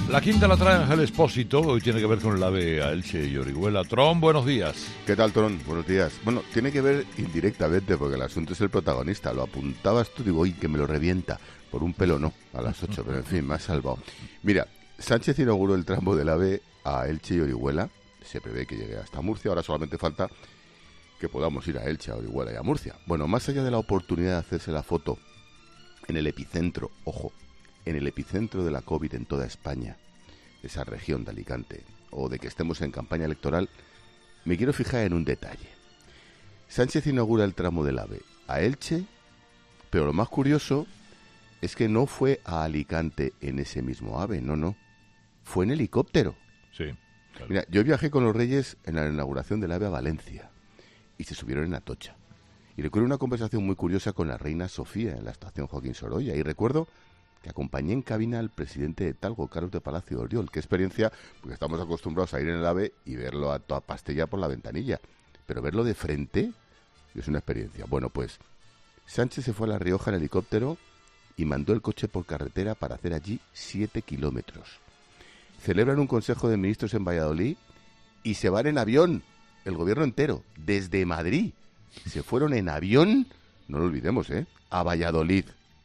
La quinta la trae Ángel Expósito, hoy tiene que ver con el AVE a Elche y Orihuela. Tron, buenos días. ¿Qué tal, Tron? Buenos días. Bueno, tiene que ver indirectamente, porque el asunto es el protagonista. Lo apuntabas tú, digo, uy, que me lo revienta. Por un pelo no, a las 8, pero en fin, me has salvado. Mira, Sánchez inauguró el tramo del AVE a Elche y Orihuela. Se prevé que llegue hasta Murcia, ahora solamente falta que podamos ir a Elche, a Orihuela y a Murcia. Bueno, más allá de la oportunidad de hacerse la foto en el epicentro, ojo, en el epicentro de la COVID en toda España, esa región de Alicante, o de que estemos en campaña electoral, me quiero fijar en un detalle. Sánchez inaugura el tramo del AVE a Elche, pero lo más curioso es que no fue a Alicante en ese mismo AVE, no, fue en helicóptero. Sí. Claro. Mira, yo viajé con los Reyes en la inauguración del AVE a Valencia y se subieron en Atocha. Y recuerdo una conversación muy curiosa con la reina Sofía en la estación Joaquín Sorolla. Y recuerdo que acompañé en cabina al presidente de Talgo, Carlos de Palacio de Oriol. Qué experiencia, porque estamos acostumbrados a ir en el AVE y verlo a toda pastilla por la ventanilla. Pero verlo de frente es una experiencia. Bueno, pues Sánchez se fue a La Rioja en helicóptero y mandó el coche por carretera para hacer allí 7 kilómetros. Celebran un consejo de ministros en Valladolid y se van en avión, el gobierno entero, desde Madrid. Se fueron en avión, no lo olvidemos, a Valladolid.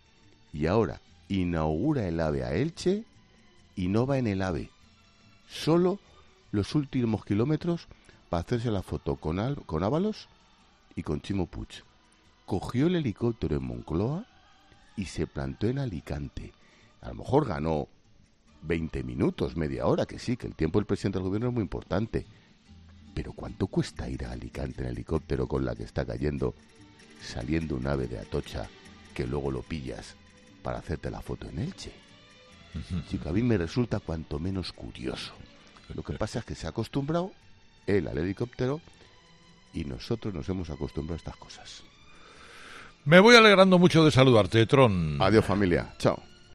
Y ahora inaugura el AVE a Elche y no va en el AVE. Solo los últimos kilómetros para hacerse la foto con Ábalos y con Chimo Puig. Cogió el helicóptero en Moncloa y se plantó en Alicante. A lo mejor ganó 20 minutos, media hora, que sí, que el tiempo del presidente del gobierno es muy importante. Pero ¿cuánto cuesta ir a Alicante en helicóptero con la que está cayendo, saliendo un AVE de Atocha, que luego lo pillas para hacerte la foto en Elche? Chico, a mí me resulta cuanto menos curioso. Lo que pasa es que se ha acostumbrado él al helicóptero y nosotros nos hemos acostumbrado a estas cosas. Me voy alegrando mucho de saludarte, Tron. Adiós, familia. Chao.